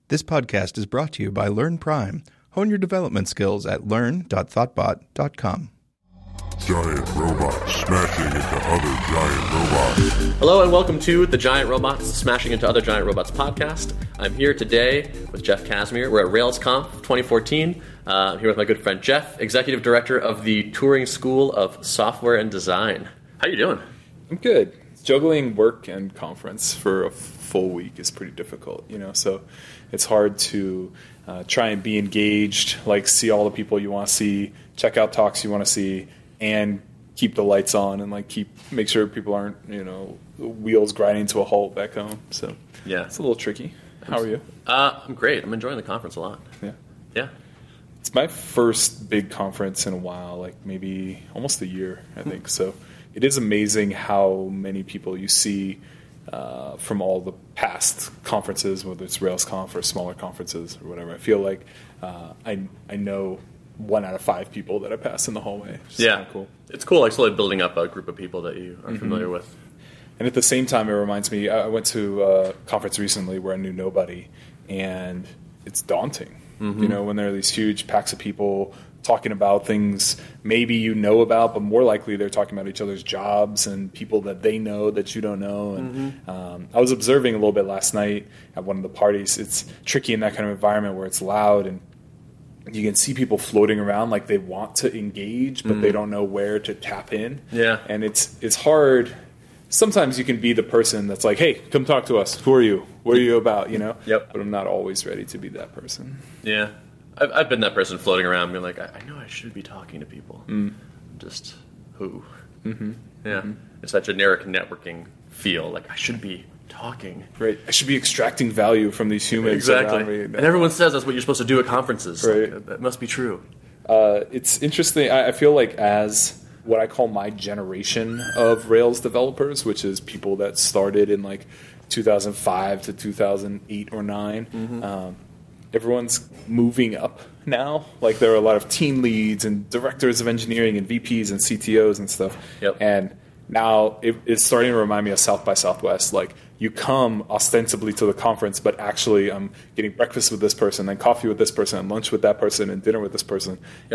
This podcast is brought to you by Learn Prime. Hone your development skills at learn.thoughtbot.com. Giant robots smashing into other giant robots. Hello and welcome to the Giant Robots Smashing into Other Giant Robots podcast. I'm here today with Jeff Casimir. We're at RailsConf 2014. I'm here with my good friend Jeff, Executive Director of the Turing School of Software and Design. How you doing? I'm good. Juggling work and conference for a full week is pretty difficult, so it's hard to try and be engaged, like see all the people you want to see, check out talks you want to see, and keep the lights on and make sure people aren't, wheels grinding to a halt back home. So yeah, it's a little tricky. How are you? I'm great. I'm enjoying the conference a lot. Yeah. It's my first big conference in a while, like maybe almost a year, I think. So it is amazing how many people you see from all the past conferences, whether it's RailsConf or smaller conferences or whatever. I feel like I know 1 out of 5 people that I pass in the hallway. Yeah, cool. It's cool, like slowly building up a group of people that you are familiar with. And at the same time, it reminds me, I went to a conference recently where I knew nobody, and it's daunting. When there are these huge packs of people talking about things maybe you know about, but more likely they're talking about each other's jobs and people that they know that you don't know. And I was observing a little bit last night at one of the parties. It's tricky in that kind of environment where it's loud and you can see people floating around like they want to engage, but they don't know where to tap in. Yeah. And it's hard. Sometimes you can be the person that's like, hey, come talk to us. Who are you? What are you about? Yep. But I'm not always ready to be that person. Yeah. I've been that person floating around being like, I know I should be talking to people. Just who? Yeah. It's that generic networking feel. Like, I should be talking. Right. I should be extracting value from these humans. Exactly. Around me. And everyone says that's what you're supposed to do at conferences. Right. Like, that must be true. It's interesting. I feel like as what I call my generation of Rails developers, which is people that started in like 2005 to 2008 or 9, everyone's moving up now. Like there are a lot of team leads and directors of engineering and VPs and CTOs and stuff. Yep. And now it's starting to remind me of South by Southwest. Like you come ostensibly to the conference, but actually I'm getting breakfast with this person, and coffee with this person, and lunch with that person, and dinner with this person,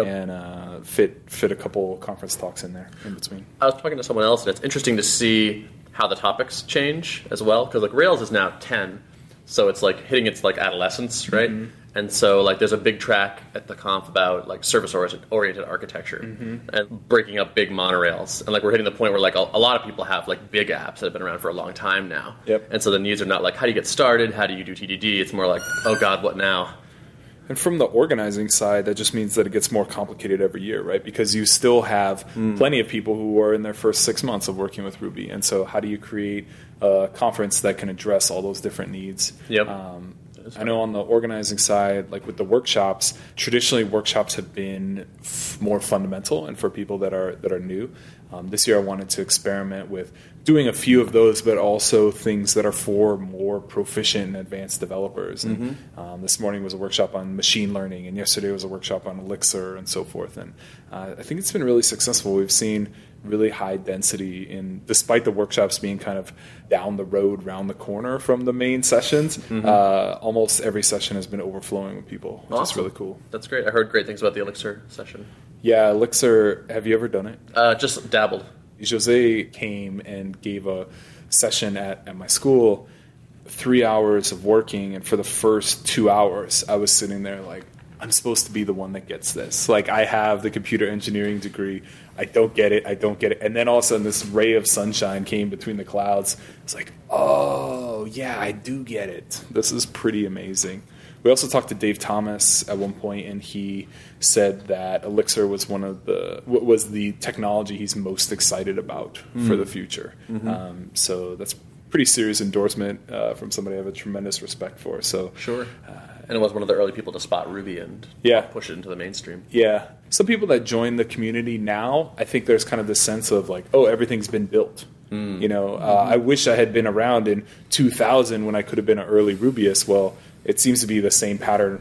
and fit a couple conference talks in there in between. I was talking to someone else, and it's interesting to see how the topics change as well, because like Rails is now 10, so it's like hitting its like adolescence, right? And so like there's a big track at the conf about like service-oriented architecture and breaking up big monorails. And like we're hitting the point where like a lot of people have like big apps that have been around for a long time now. Yep. And so the needs are not like, how do you get started? How do you do TDD? It's more like, oh God, what now? And from the organizing side, that just means that it gets more complicated every year, right? Because you still have plenty of people who are in their first 6 months of working with Ruby. And so how do you create a conference that can address all those different needs? Yep. I know on the organizing side, like with the workshops, traditionally workshops have been more fundamental and for people that are new. This year I wanted to experiment with doing a few of those, but also things that are for more proficient and advanced developers. And this morning was a workshop on machine learning, and yesterday was a workshop on Elixir and so forth. And I think it's been really successful. We've seen really high density despite the workshops being kind of down the road, round the corner from the main sessions. Almost every session has been overflowing with people, which is really cool. That's great. I heard great things about the Elixir session. Yeah, Elixir, have you ever done it? Just dabbled. Jose came and gave a session at my school, 3 hours of working, and for the first 2 hours, I was sitting there like, I'm supposed to be the one that gets this. Like, I have the computer engineering degree. I don't get it. And then all of a sudden, this ray of sunshine came between the clouds. It's like, oh, yeah, I do get it. This is pretty amazing. We also talked to Dave Thomas at one point, and he said that Elixir was was the technology he's most excited about for the future. So that's pretty serious endorsement from somebody I have a tremendous respect for. So sure. And it was one of the early people to spot Ruby and push it into the mainstream. Yeah. Some people that join the community now, I think there's kind of this sense of like, oh, everything's been built. I wish I had been around in 2000 when I could have been an early Rubyist. Well, it seems to be the same pattern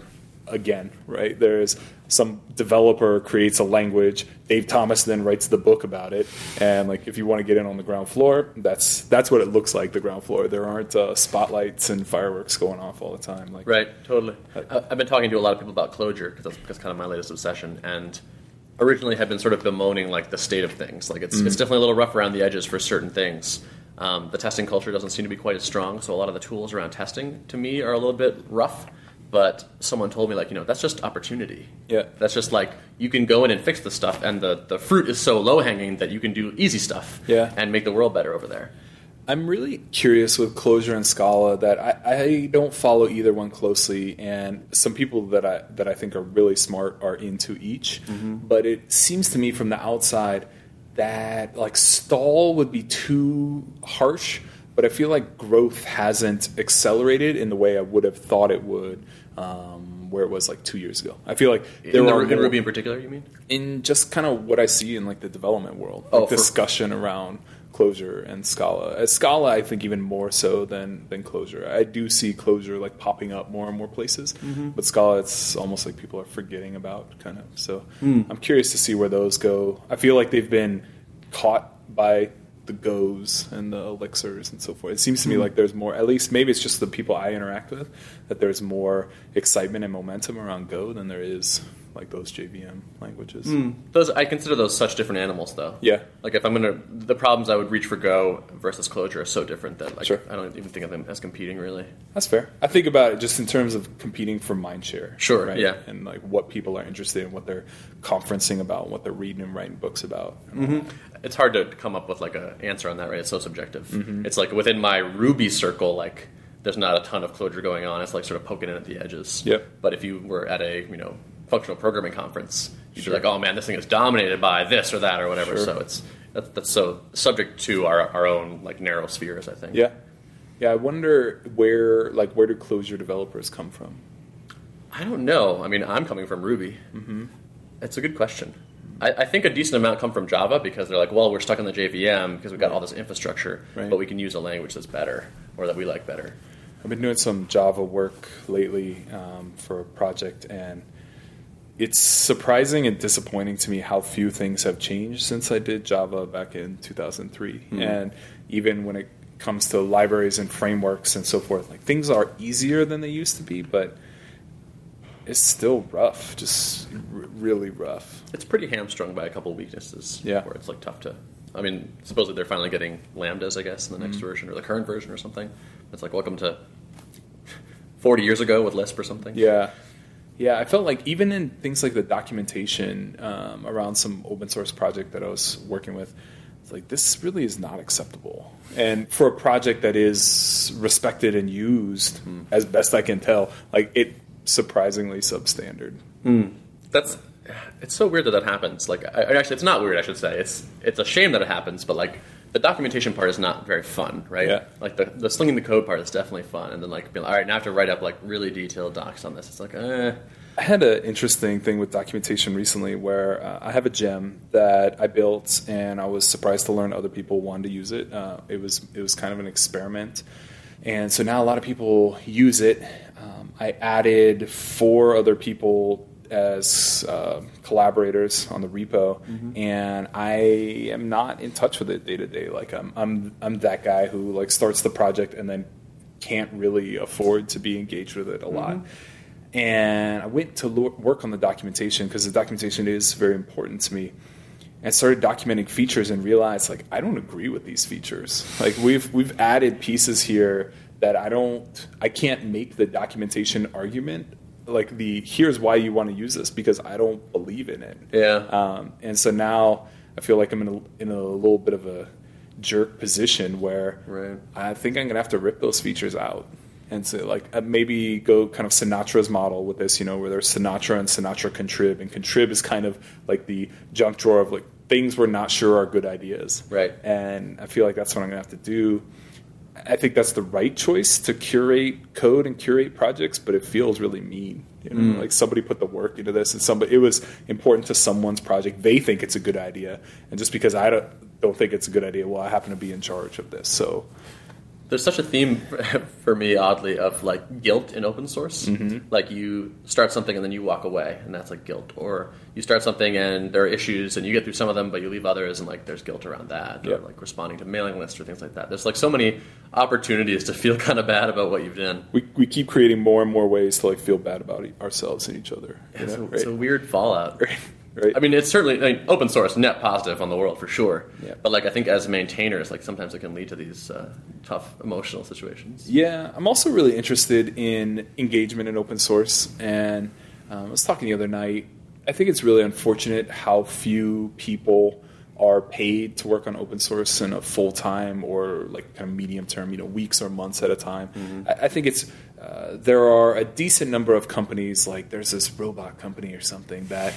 again, right? There's some developer creates a language, Dave Thomas then writes the book about it, and like if you want to get in on the ground floor, that's what it looks like, the ground floor. There aren't spotlights and fireworks going off all the time. Like, right, totally. I've been talking to a lot of people about Clojure because that's kind of my latest obsession, and originally had been sort of bemoaning like the state of things. Like it's definitely a little rough around the edges for certain things. The testing culture doesn't seem to be quite as strong, so a lot of the tools around testing to me are a little bit rough. But someone told me, like, that's just opportunity. Yeah. That's just like, you can go in and fix the stuff, and the fruit is so low-hanging that you can do easy stuff and make the world better over there. I'm really curious with Clojure and Scala that I don't follow either one closely, and some people that I think are really smart are into each. But it seems to me from the outside that like stall would be too harsh, but I feel like growth hasn't accelerated in the way I would have thought it would, where it was like 2 years ago. I feel like in Ruby in particular, you mean? In just kind of what I see in like the development world, like discussion around Clojure and Scala. Scala, I think even more so than Clojure. I do see Clojure like popping up more and more places, but Scala, it's almost like people are forgetting about kind of. So I'm curious to see where those go. I feel like they've been caught by the Go's and the Elixirs and so forth. It seems to me like there's more, at least maybe it's just the people I interact with, that there's more excitement and momentum around Go than there is like those JVM languages. Those I consider those such different animals, though. Yeah. Like if I'm the problems I would reach for Go versus Clojure are so different that like I don't even think of them as competing really. That's fair. I think about it just in terms of competing for mindshare. Sure. Right? Yeah. And like what people are interested in, what they're conferencing about, what they're reading and writing books about. It's hard to come up with like an answer on that, right? It's so subjective. It's like within my Ruby circle, like there's not a ton of Clojure going on. It's like sort of poking in at the edges. Yep. But if you were at a functional programming conference, you'd be like, oh man, this thing is dominated by this or that or whatever. So that's so subject to our own like narrow spheres, I think. Yeah. I wonder where do Clojure developers come from? I don't know. I mean, I'm coming from Ruby. It's a good question. I think a decent amount come from Java because they're like, well, we're stuck in the JVM because we've got all this infrastructure, but we can use a language that's better or that we like better. I've been doing some Java work lately for a project, and it's surprising and disappointing to me how few things have changed since I did Java back in 2003. And even when it comes to libraries and frameworks and so forth, like things are easier than they used to be, but it's still rough, just really rough. It's pretty hamstrung by a couple of weaknesses where it's like tough to... I mean, supposedly they're finally getting Lambdas, I guess, in the next version or the current version or something. It's like, welcome to 40 years ago with Lisp or something. Yeah, I felt like even in things like the documentation around some open source project that I was working with, it's like, this really is not acceptable. And for a project that is respected and used, as best I can tell, like it surprisingly substandard. It's so weird that happens. Like, actually, it's not weird, I should say. It's a shame that it happens, but like the documentation part is not very fun, right? Yeah. Like the slinging the code part is definitely fun, and then like being like, all right, now I have to write up like really detailed docs on this. It's like, I had an interesting thing with documentation recently where I have a gem that I built, and I was surprised to learn other people wanted to use it. It was kind of an experiment, and so now a lot of people use it. I added 4 other people as collaborators on the repo, and I am not in touch with it day to day. Like I'm that guy who like starts the project and then can't really afford to be engaged with it a lot. And I went to work on the documentation because the documentation is very important to me. And started documenting features and realized like I don't agree with these features. Like we've added pieces here that I can't make the documentation argument. Like here's why you want to use this, because I don't believe in it. Yeah. And so now I feel like I'm in a little bit of a jerk position where I think I'm gonna have to rip those features out and so like maybe go kind of Sinatra's model with this, where there's Sinatra and Sinatra contrib, and contrib is kind of like the junk drawer of like things we're not sure are good ideas. Right. And I feel like that's what I'm gonna have to do. I think that's the right choice to curate code and curate projects, but it feels really mean. Like somebody put the work into this, and it was important to someone's project. They think it's a good idea, and just because I don't think it's a good idea, well, I happen to be in charge of this. So There's such a theme for me, oddly, of like guilt in open source. Like you start something and then you walk away, and that's like guilt. Or you start something and there are issues and you get through some of them, but you leave others, and like there's guilt around that. Or like responding to mailing lists or things like that. There's like so many opportunities to feel kind of bad about what you've done. We keep creating more and more ways to like feel bad about ourselves and each other. It's a weird fallout. Right. I mean, it's certainly open source, net positive on the world for sure. Yeah. But like, I think as maintainers, like sometimes it can lead to these tough emotional situations. Yeah, I'm also really interested in engagement in open source. And I was talking the other night. I think it's really unfortunate how few people are paid to work on open source in a full time or like kind of medium term, weeks or months at a time. I think it's there are a decent number of companies, like there's this robot company or something that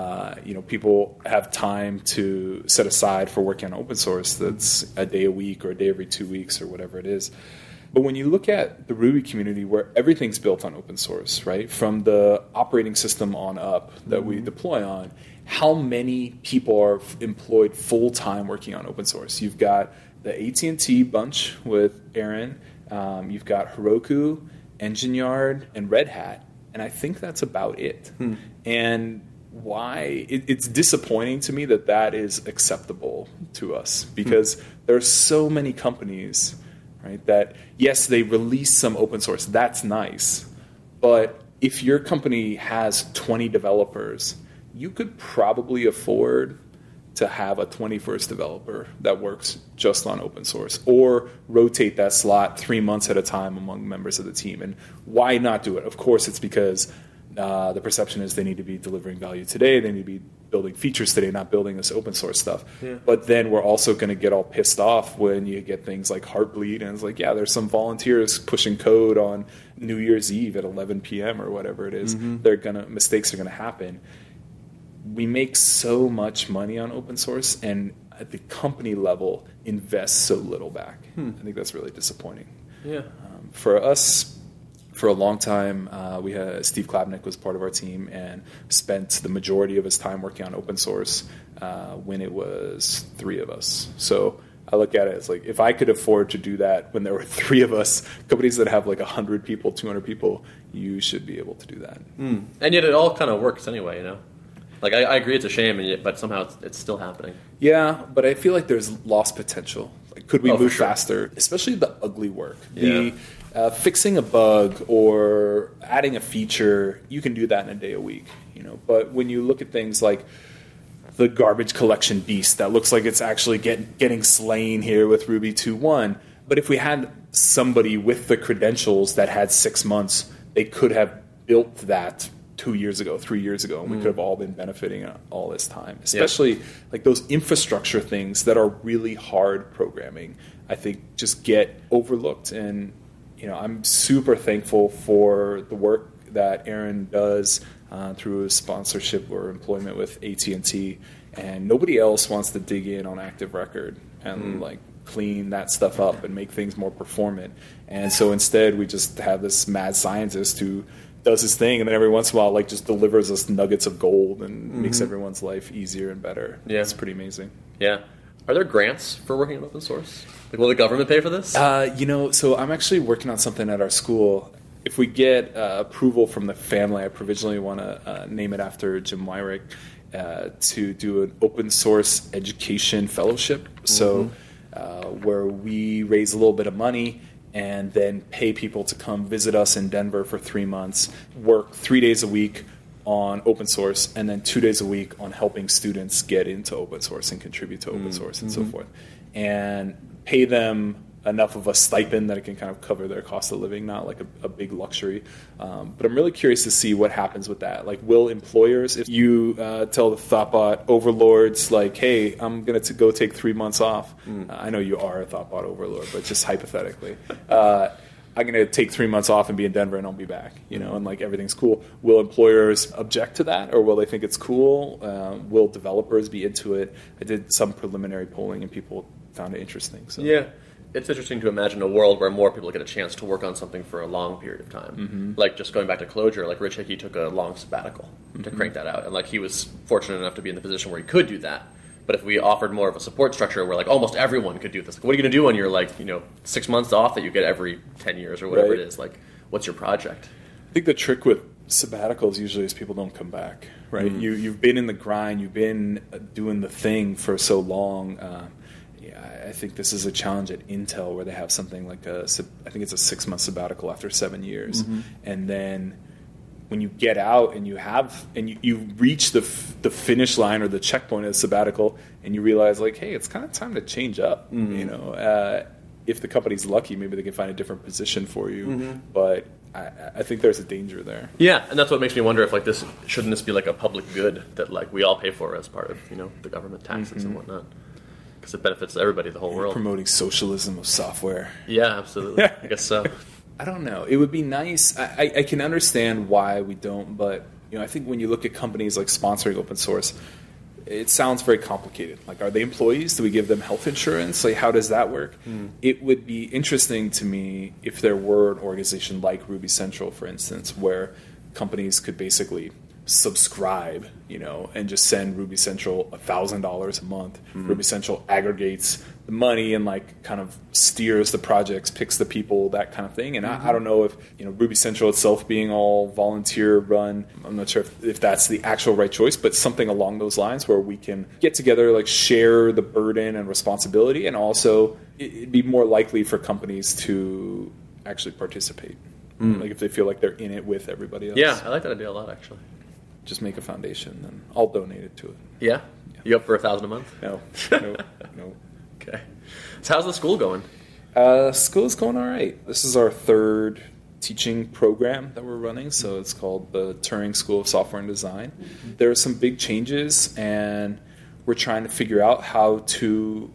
people have time to set aside for working on open source. That's a day a week or a day every 2 weeks or whatever it is. But when you look at the Ruby community, where everything's built on open source, right, from the operating system on up that we deploy on, how many people are employed full-time working on open source? You've got the AT&T bunch with Aaron. You've got Heroku, EngineYard, and Red Hat. And I think that's about it. And why it's disappointing to me that is acceptable to us, because there are so many companies, right, that, yes, they release some open source. That's nice. But if your company has 20 developers, you could probably afford to have a 21st developer that works just on open source, or rotate that slot 3 months at a time among members of the team. And why not do it? Of course, it's because the perception is they need to be delivering value today. They need to be building features today, not building this open source stuff. Yeah. But then we're also going to get all pissed off when you get things like Heartbleed, and it's like, yeah, there's some volunteers pushing code on New Year's Eve at 11 p.m. or whatever it is. Mistakes are going to happen. We make so much money on open source, and at the company level invest so little back. I think that's really disappointing. Yeah. For us, for a long time, we had Steve Klabnik was part of our team and spent the majority of his time working on open source when it was 3 of us. So I look at it as like, if I could afford to do that when there were 3 of us, companies that have like 100 people, 200 people, you should be able to do that. And yet it all kind of works anyway, Like, I agree it's a shame, but somehow it's still happening. Yeah, but I feel like there's lost potential. Like, could we move faster? Especially the ugly work. Yeah. Fixing a bug or adding a feature, you can do that in a day a week. But when you look at things like the garbage collection beast that looks like it's actually getting slain here with Ruby 2.1, but if we had somebody with the credentials that had 6 months, they could have built that 2 years ago, 3 years ago, and we could have all been benefiting all this time. Especially like those infrastructure things that are really hard programming, I think just get overlooked. And I'm super thankful for the work that Aaron does through his sponsorship or employment with AT&T, and nobody else wants to dig in on Active Record and like clean that stuff up and make things more performant. And so instead, we just have this mad scientist who does his thing, and then every once in a while, like, just delivers us nuggets of gold and makes everyone's life easier and better. Yeah, it's pretty amazing. Yeah. Are there grants for working on open source? Like, will the government pay for this? So I'm actually working on something at our school. If we get approval from the family, I provisionally want to name it after Jim Weirich, to do an open source education fellowship. So where we raise a little bit of money and then pay people to come visit us in Denver for 3 months, work 3 days a week on open source, and then 2 days a week on helping students get into open source and contribute to open source and so forth. And pay them enough of a stipend that it can kind of cover their cost of living, not like a big luxury. But I'm really curious to see what happens with that. Like, will employers, if you tell the Thoughtbot overlords, like, hey, I'm going to go take 3 months off. I know you are a Thoughtbot overlord, but just hypothetically. I'm going to take 3 months off and be in Denver and I'll be back, and like everything's cool. Will employers object to that, or will they think it's cool? Will developers be into it? I did some preliminary polling and people found it interesting. So. Yeah. It's interesting to imagine a world where more people get a chance to work on something for a long period of time. Like, just going back to Clojure, like Rich Hickey took a long sabbatical to crank that out. And like, he was fortunate enough to be in the position where he could do that. But if we offered more of a support structure where like almost everyone could do this, like, what are you going to do when you're like 6 months off that you get every 10 years or whatever Right. it is? Like, what's your project? I think the trick with sabbaticals usually is people don't come back, right? You've been in the grind, you've been doing the thing for so long. I think this is a challenge at Intel where they have something like I think it's a 6-month sabbatical after 7 years, and then when you get out and you reach the finish line or the checkpoint of the sabbatical, and you realize like, hey, it's kind of time to change up. If the company's lucky, maybe they can find a different position for you, but I think there's a danger there. Yeah, and that's what makes me wonder if like shouldn't this be like a public good that like we all pay for as part of the government taxes and whatnot, because it benefits everybody, the whole world. Promoting socialism of software. Yeah, absolutely. I guess so. I don't know. It would be nice. I can understand why we don't, but I think when you look at companies like sponsoring open source, it sounds very complicated. Like, are they employees? Do we give them health insurance? Like, how does that work? It would be interesting to me if there were an organization like Ruby Central, for instance, where companies could basically subscribe, and just send Ruby Central $1,000 a month. Ruby Central aggregates the money and like kind of steers the projects, picks the people, that kind of thing. And I don't know if Ruby Central itself being all volunteer run, I'm not sure if that's the actual right choice, but something along those lines where we can get together, like share the burden and responsibility, and also it'd be more likely for companies to actually participate. Like if they feel like they're in it with everybody else. Yeah, I like that idea a lot, actually. Just make a foundation, and I'll donate it to it. Yeah? You up for $1,000 a month? No. Okay. So how's the school going? School's going all right. This is our third teaching program that we're running, so it's called the Turing School of Software and Design. There are some big changes, and we're trying to figure out how to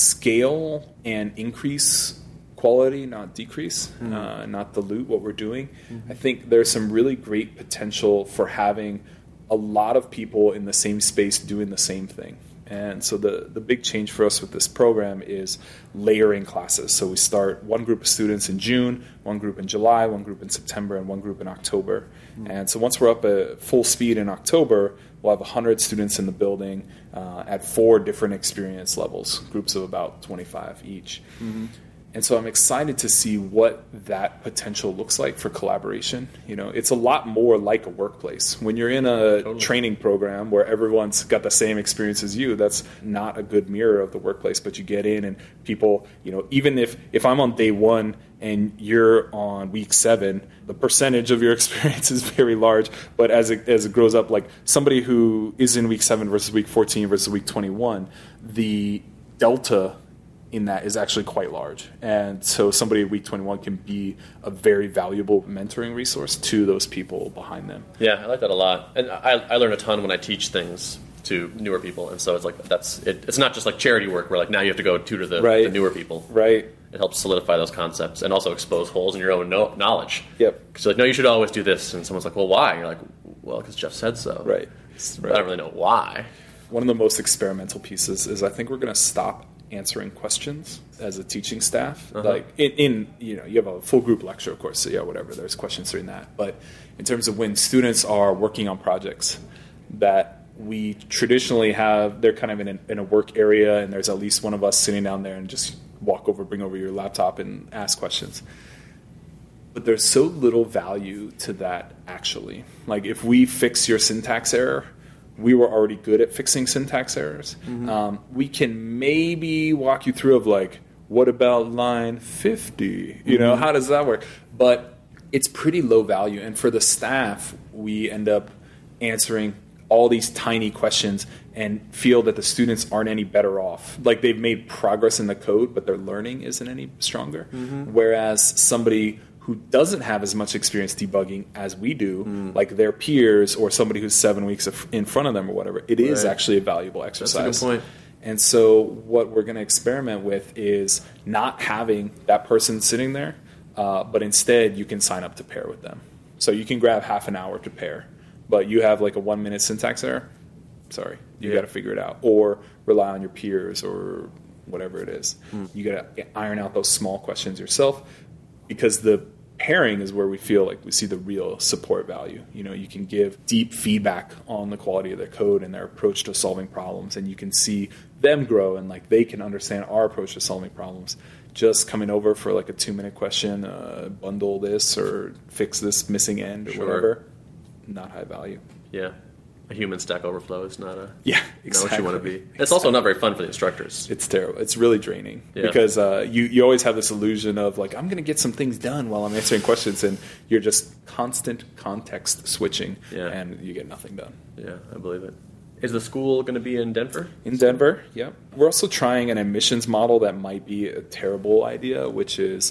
scale and increase quality, not decrease, not dilute what we're doing. I think there's some really great potential for having a lot of people in the same space doing the same thing. And so the big change for us with this program is layering classes. So we start one group of students in June, one group in July, one group in September, and one group in October. And so once we're up at full speed in October, we'll have 100 students in the building at 4 different experience levels, groups of about 25 each. And so I'm excited to see what that potential looks like for collaboration. It's a lot more like a workplace. When you're in a training program where everyone's got the same experience as you, that's not a good mirror of the workplace. But you get in and people, even if I'm on day 1 and you're on week 7, the percentage of your experience is very large. But as it grows up, like somebody who is in week 7 versus week 14 versus week 21, the delta in that is actually quite large. And so somebody at week 21 can be a very valuable mentoring resource to those people behind them. Yeah, I like that a lot. And I learn a ton when I teach things to newer people. And so it's like it's not just like charity work where like now you have to go tutor the newer people. Right. It helps solidify those concepts and also expose holes in your own knowledge. Yep. Because you're like, no, you should always do this. And someone's like, well, why? And you're like, well, because Jeff said so. Right. I don't really know why. One of the most experimental pieces is I think we're going to stop answering questions as a teaching staff. Like in you have a full group lecture, of course, so yeah, whatever, there's questions during that. But in terms of when students are working on projects that we traditionally have, they're kind of in a work area, and there's at least one of us sitting down there and just bring over your laptop and ask questions. But there's so little value to that, actually. Like if we fix your syntax error, we were already good at fixing syntax errors. We can maybe walk you through of like, what about line 50? How does that work? But it's pretty low value. And for the staff, we end up answering all these tiny questions and feel that the students aren't any better off. Like they've made progress in the code, but their learning isn't any stronger. Whereas somebody who doesn't have as much experience debugging as we do, like their peers or somebody who's 7 weeks in front of them or whatever, it is actually a valuable exercise. That's a good point. And so what we're going to experiment with is not having that person sitting there, but instead you can sign up to pair with them. So you can grab half an hour to pair, but you have like a 1-minute syntax error. Sorry, you got to figure it out, or rely on your peers or whatever it is. You got to iron out those small questions yourself, because the pairing is where we feel like we see the real support value. You can give deep feedback on the quality of their code and their approach to solving problems, and you can see them grow and like they can understand our approach to solving problems. Just coming over for like a 2-minute question, bundle this or fix this missing end or whatever, not high value. Yeah. A human Stack Overflow is not exactly. not what you want to be. It's also not very fun for the instructors. It's terrible. It's really draining because you always have this illusion of like, I'm going to get some things done while I'm answering questions, and you're just constant context switching and you get nothing done. Yeah, I believe it. Is the school going to be in Denver? In Denver, yep. We're also trying an admissions model that might be a terrible idea, which is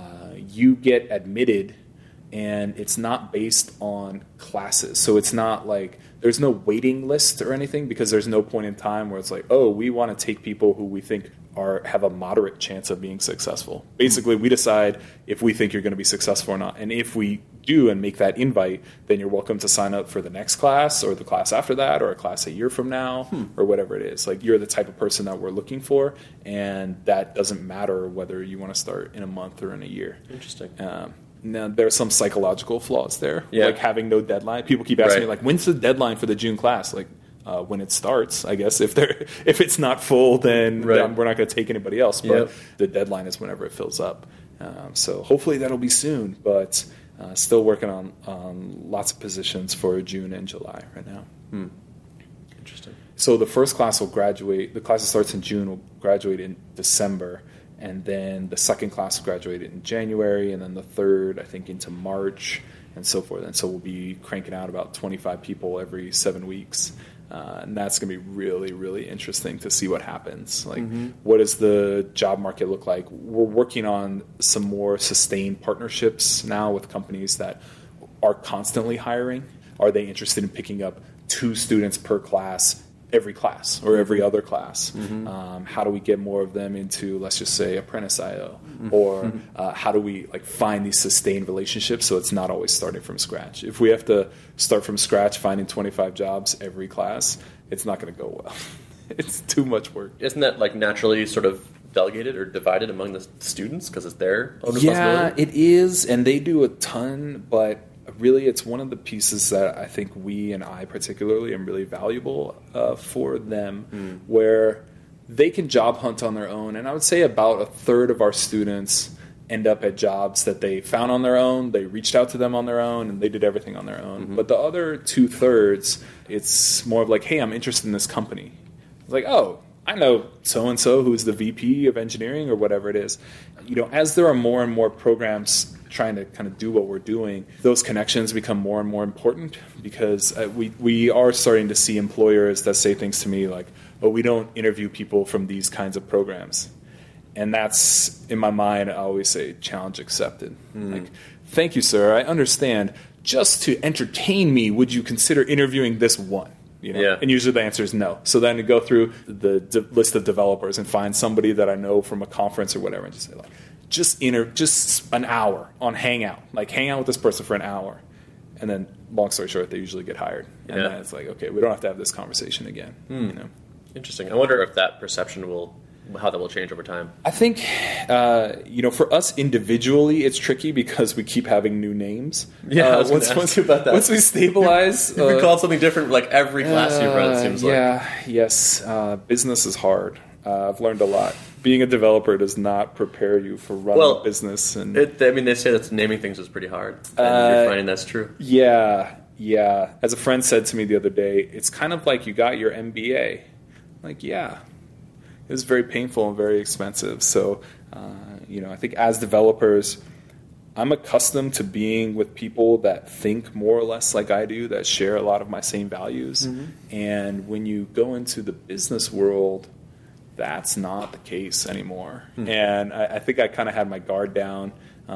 you get admitted and it's not based on classes. So it's not like there's no waiting list or anything, because there's no point in time where it's like, oh, we want to take people who we think have a moderate chance of being successful. Basically, we decide if we think you're going to be successful or not. And if we do and make that invite, then you're welcome to sign up for the next class or the class after that or a class a year from now or whatever it is. Like, you're the type of person that we're looking for, and that doesn't matter whether you want to start in a month or in a year. Interesting. Now, there are some psychological flaws there, like having no deadline. People keep asking me, like, when's the deadline for the June class? Like, when it starts, I guess. If it's not full, then we're not going to take anybody else. But the deadline is whenever it fills up. So hopefully that'll be soon. But still working on lots of positions for June and July right now. Interesting. So the first class will graduate. The class that starts in June will graduate in December. And then the second class will graduate in January, and then the third, I think, into March, and so forth. And so we'll be cranking out about 25 people every 7 weeks. And that's going to be really, really interesting to see what happens. Like, what does the job market look like? We're working on some more sustained partnerships now with companies that are constantly hiring. Are they interested in picking up 2 students per class every class or every other class? How do we get more of them into, let's just say, Apprentice.io? Or how do we find these sustained relationships so it's not always starting from scratch? If we have to start from scratch finding 25 jobs every class, it's not going to go well. It's too much work. Isn't that naturally sort of delegated or divided among the students because it's their own responsibility? Yeah, it is, and they do a ton, but really, it's one of the pieces that I think we and I particularly am really valuable for them, where they can job hunt on their own. And I would say about a third of our students end up at jobs that they found on their own, they reached out to them on their own, and they did everything on their own. But the other 2/3, it's more of like, hey, I'm interested in this company. It's like, oh, I know so-and-so who's the VP of engineering or whatever it is. As there are more and more programs trying to kind of do what we're doing, those connections become more and more important, because we are starting to see employers that say things to me like, oh, we don't interview people from these kinds of programs. And that's, in my mind, I always say, challenge accepted. Like, thank you, sir, I understand. Just to entertain me, would you consider interviewing this one? And usually the answer is no. So then to go through the list of developers and find somebody that I know from a conference or whatever and just say, like, just an hour on Hangout. Like, hang out with this person for an hour. And then, long story short, they usually get hired. And then it's like, okay, we don't have to have this conversation again. Interesting. I wonder if that perception how that will change over time. I think, for us individually, it's tricky because we keep having new names. Yeah, I was going to ask you about that. Once we stabilize... You've been called something different every class you've run, it seems like. Yes. Business is hard. I've learned a lot. Being a developer does not prepare you for running a business. And they say that naming things is pretty hard. And you're finding that's true. Yeah. As a friend said to me the other day, it's kind of like you got your MBA. Like, yeah. It was very painful and very expensive. So, I think as developers, I'm accustomed to being with people that think more or less like I do, that share a lot of my same values. And when you go into the business world, that's not the case anymore. And I think I kind of had my guard down,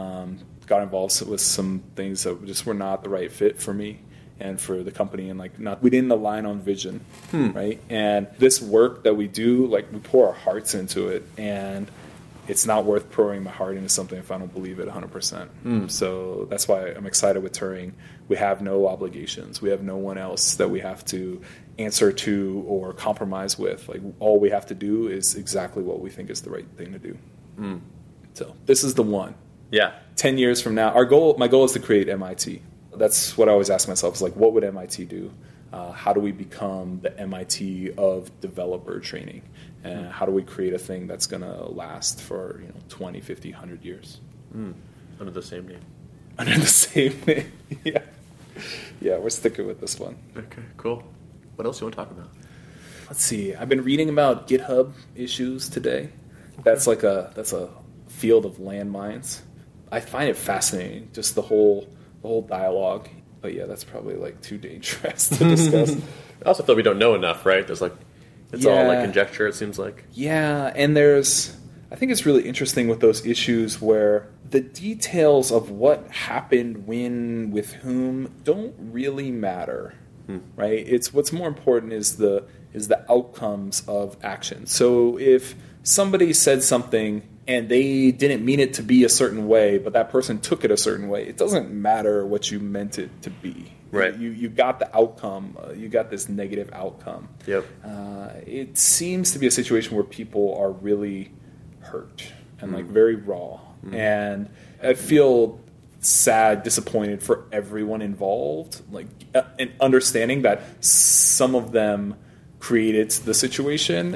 got involved with some things that just were not the right fit for me and for the company, and we didn't align on vision, right? And this work that we do, we pour our hearts into it, and it's not worth pouring my heart into something if I don't believe it 100%. So that's why I'm excited with Turing. We have no obligations. We have no one else that we have to answer to or compromise with. All we have to do is exactly what we think is the right thing to do. So this is the one. Yeah. 10 years from now, my goal is to create MIT. That's what I always ask myself, is like, what would MIT do? How do we become the MIT of developer training? And how do we create a thing that's going to last for 20, 50, 100 years? Under the same name. Under the same name, yeah. Yeah, we're sticking with this one. Okay, cool. What else do you want to talk about? Let's see. I've been reading about GitHub issues today. That's a field of landmines. I find it fascinating, just the whole dialogue. But yeah, that's probably like too dangerous to discuss. I also feel we don't know enough, right? There's like, it's all like conjecture, it seems like. Yeah, and I think it's really interesting with those issues where the details of what happened when, with whom, don't really matter, right? It's what's more important is the outcomes of action. So if somebody said something and they didn't mean it to be a certain way, but that person took it a certain way, it doesn't matter what you meant it to be. Right. You got the outcome. You got this negative outcome. Yep. It seems to be a situation where people are really hurt and like very raw. And I feel sad, disappointed for everyone involved, like and understanding that some of them created the situation,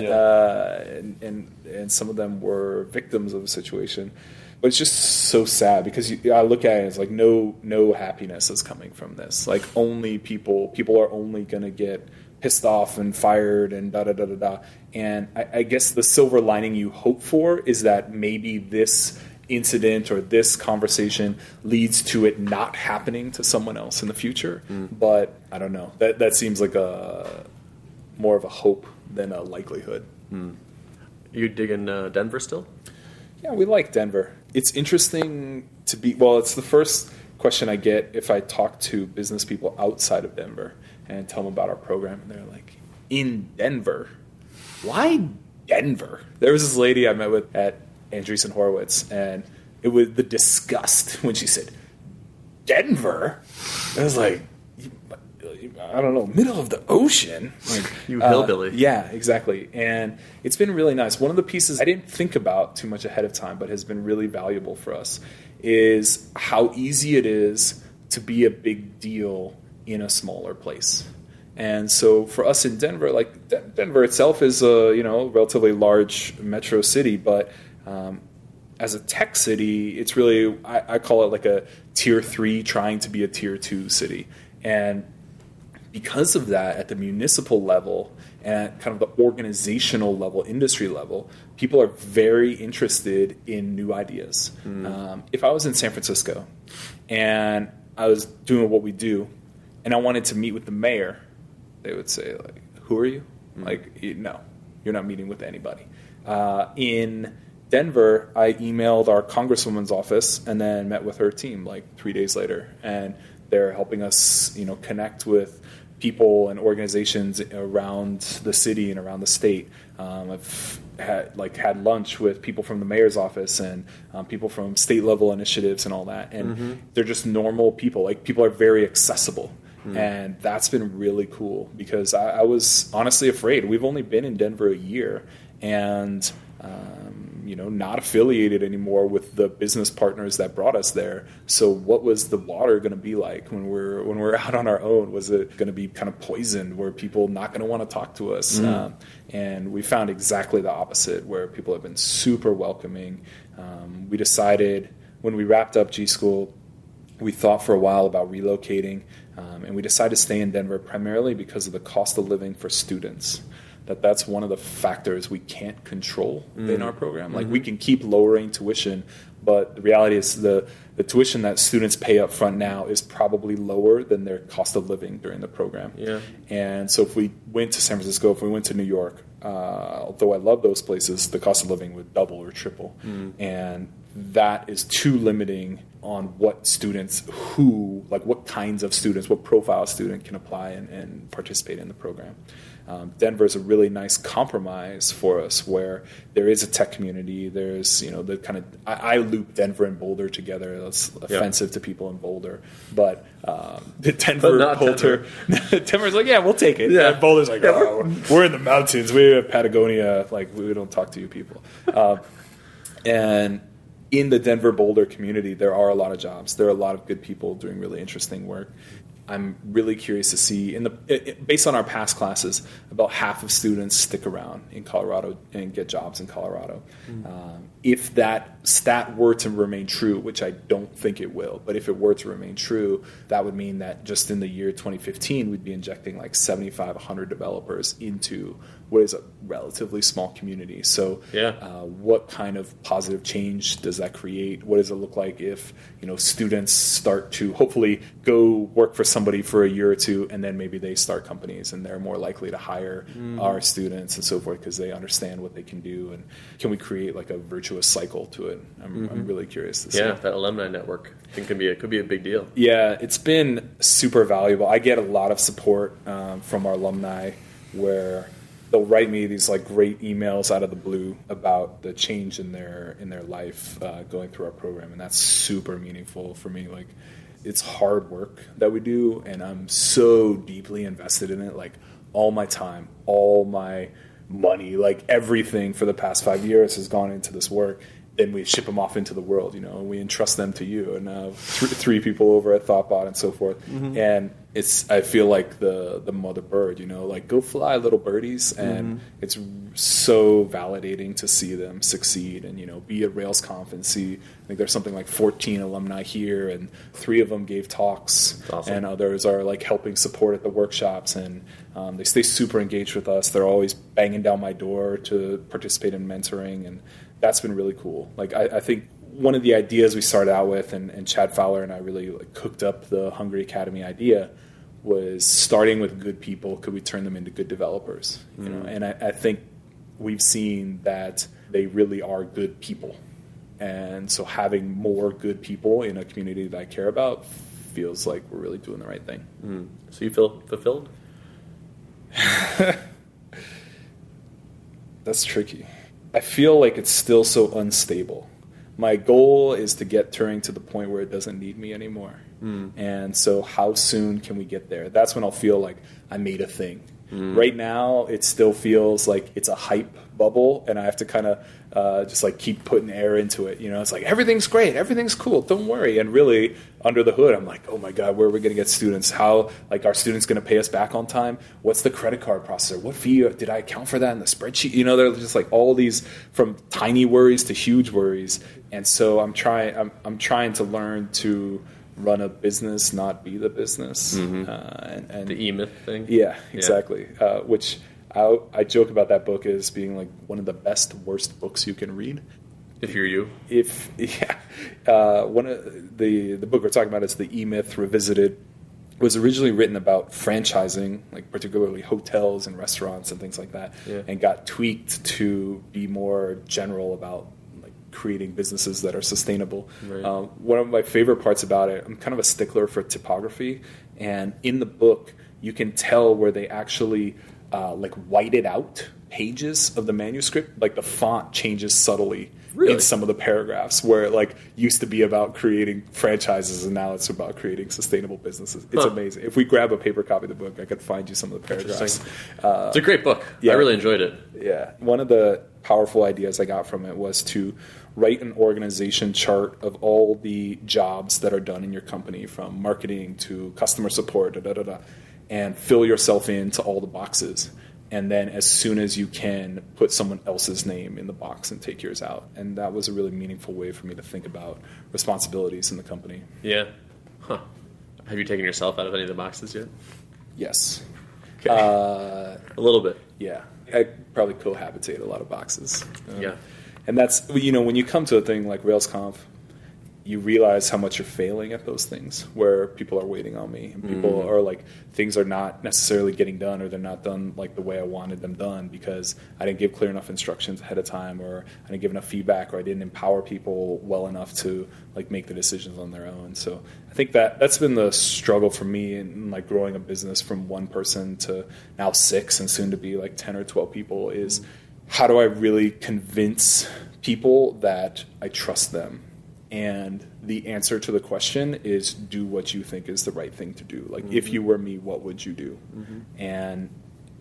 and some of them were victims of the situation. But it's just so sad because I look at it as like no happiness is coming from this. Like only people are only going to get pissed off and fired and da-da-da-da-da. And I guess the silver lining you hope for is that maybe this incident or this conversation leads to it not happening to someone else in the future. But I don't know. That seems like more of a hope than a likelihood. You digging Denver still? Yeah, we like Denver. It's interesting to be... Well, it's the first question I get if I talk to business people outside of Denver and tell them about our program. And they're like, in Denver? Why Denver? There was this lady I met with at Andreessen Horowitz, and it was the disgust when she said, Denver? I was like... I don't know, middle of the ocean. Like, you hillbilly. Yeah, exactly. And it's been really nice. One of the pieces I didn't think about too much ahead of time, but has been really valuable for us, is how easy it is to be a big deal in a smaller place. And so for us in Denver, like Denver itself is a relatively large metro city, but as a tech city, it's really, I call it like a tier 3 trying to be a tier 2 city. And because of that, at the municipal level and at kind of the organizational level, industry level, people are very interested in new ideas. If I was in San Francisco and I was doing what we do and I wanted to meet with the mayor, they would say, like, who are you? Like, no, you're not meeting with anybody. In Denver, I emailed our congresswoman's office and then met with her team like 3 days later. And they're helping us, connect with people and organizations around the city and around the state. I've had lunch with people from the mayor's office and people from state level initiatives and all that. And they're just normal people. Like, people are very accessible. And that's been really cool because I was honestly afraid. We've only been in Denver a year and not affiliated anymore with the business partners that brought us there. So what was the water going to be like when we're out on our own? Was it going to be kind of poisoned? Were people not going to want to talk to us? And we found exactly the opposite, where people have been super welcoming. We decided when we wrapped up G School, we thought for a while about relocating, and we decided to stay in Denver primarily because of the cost of living for students. That's one of the factors we can't control in our program. Like, we can keep lowering tuition, but the reality is the tuition that students pay up front now is probably lower than their cost of living during the program. Yeah. And so if we went to San Francisco, if we went to New York, although I love those places, the cost of living would double or triple. And that is too limiting on what students, what kinds of students, what profile of student can apply and participate in the program. Denver is a really nice compromise for us, where there is a tech community. There's, the kind of, I loop Denver and Boulder together. That's offensive to people in Boulder, but the Denver, Boulder, Denver's like, yeah, we'll take it. Yeah. And Boulder's like, we're in the mountains. We have Patagonia. Like, we don't talk to you people. And in the Denver Boulder community, there are a lot of jobs. There are a lot of good people doing really interesting work. I'm really curious to see, based on our past classes, about half of students stick around in Colorado and get jobs in Colorado. If that stat were to remain true, which I don't think it will, but if it were to remain true, that would mean that just in the year 2015, we'd be injecting like 75, 100 developers into what is a relatively small community. So what kind of positive change does that create? What does it look like if students start to hopefully go work for somebody for a year or two, and then maybe they start companies and they're more likely to hire our students and so forth because they understand what they can do, and can we create like a virtuous cycle to it? I'm really curious to see. Yeah, that alumni network I think could be a big deal. Yeah, it's been super valuable. I get a lot of support from our alumni where they'll write me these like great emails out of the blue about the change in their life going through our program, and that's super meaningful for me. Like, it's hard work that we do, and I'm so deeply invested in it. Like, all my time, all my money, like everything for the past 5 years has gone into this work. Then we ship them off into the world, and we entrust them to you and three people over at Thoughtbot and so forth. And I feel like the mother bird, like go fly, little birdies. And it's so validating to see them succeed and, be at RailsConf and see, I think there's something like 14 alumni here, and 3 of them gave talks. Awesome. And others are like helping support at the workshops, and they stay super engaged with us. They're always banging down my door to participate in mentoring, and that's been really cool. Like, I think one of the ideas we started out with, and Chad Fowler and I really cooked up the Hungry Academy idea, was starting with good people. Could we turn them into good developers? And I think we've seen that they really are good people. And so having more good people in a community that I care about feels like we're really doing the right thing. So you feel fulfilled? That's tricky. I feel like it's still so unstable. My goal is to get Turing to the point where it doesn't need me anymore. And so how soon can we get there? That's when I'll feel like I made a thing. Right now, it still feels like it's a hype bubble, and I have to kind of just like keep putting air into it. It's like, everything's great, everything's cool, don't worry. And really, under the hood, I'm like, oh my God, where are we going to get students? How, like, are students going to pay us back on time? What's the credit card processor? What fee did I account for that in the spreadsheet? They're just like all these, from tiny worries to huge worries. And so I'm trying to learn to run a business, not be the business. And the E-Myth thing? Yeah, exactly. Which I joke about that book as being like one of the best, worst books you can read. If you're you? One of the book we're talking about is the E-Myth Revisited. It was originally written about franchising, like particularly hotels and restaurants and things like that, and got tweaked to be more general about creating businesses that are sustainable. Right. One of my favorite parts about it, I'm kind of a stickler for typography, and in the book you can tell where they actually whited out pages of the manuscript. Like the font changes subtly in some of the paragraphs, where it used to be about creating franchises and now it's about creating sustainable businesses. It's amazing. If we grab a paper copy of the book, I could find you some of the paragraphs. It's a great book. I really enjoyed it. Yeah. One of the powerful ideas I got from it was to write an organization chart of all the jobs that are done in your company, from marketing to customer support, and fill yourself into all the boxes. And then as soon as you can, put someone else's name in the box and take yours out. And that was a really meaningful way for me to think about responsibilities in the company. Yeah. Huh. Have you taken yourself out of any of the boxes yet? Yes. Okay. A little bit. Yeah. I probably cohabitate a lot of boxes. Yeah. And that's, when you come to a thing like RailsConf, you realize how much you're failing at those things, where people are waiting on me, and people are like, things are not necessarily getting done, or they're not done like the way I wanted them done because I didn't give clear enough instructions ahead of time, or I didn't give enough feedback, or I didn't empower people well enough to make the decisions on their own. So I think that's been the struggle for me in growing a business from one person to now 6 and soon to be 10 or 12 people is how do I really convince people that I trust them? And the answer to the question is do what you think is the right thing to do. If you were me, what would you do? And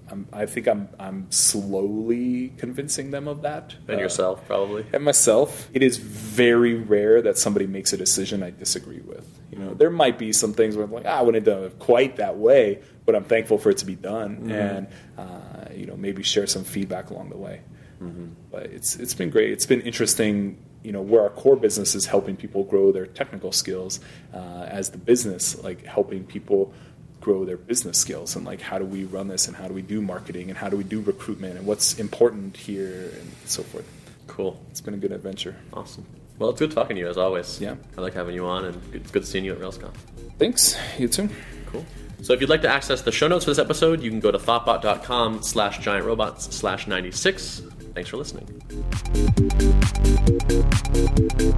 I think I'm slowly convincing them of that. And yourself, probably. And myself. It is very rare that somebody makes a decision I disagree with. You know, there might be some things where I'm like, I wouldn't have done it quite that way, but I'm thankful for it to be done, and you know, maybe share some feedback along the way. But it's been great. It's been interesting. You know, where our core business is helping people grow their technical skills, as the business, like helping people grow their business skills, and like how do we run this, and how do we do marketing, and how do we do recruitment, and what's important here, and so forth. Cool. It's been a good adventure. Awesome. Well, it's good talking to you as always. Yeah. I like having you on, and it's good seeing you at RailsConf. Thanks. You too. Cool. So if you'd like to access the show notes for this episode, you can go to thoughtbot.com/giantrobots/96. Thanks for listening.